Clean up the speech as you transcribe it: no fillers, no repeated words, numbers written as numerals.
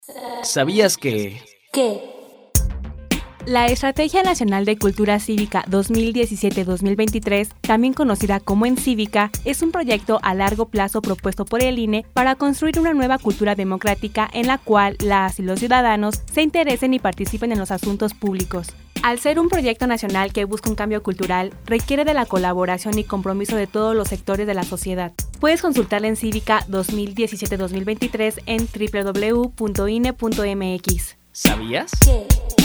¿Sabías que...? ¿Qué? La Estrategia Nacional de Cultura Cívica 2017-2023, también conocida como ENCívica, es un proyecto a largo plazo propuesto por el INE para construir una nueva cultura democrática en la cual las y los ciudadanos se interesen y participen en los asuntos públicos. Al ser un proyecto nacional que busca un cambio cultural, requiere de la colaboración y compromiso de todos los sectores de la sociedad. Puedes consultar la ENCívica 2017-2023 en www.ine.mx. ¿Sabías? ¿Qué?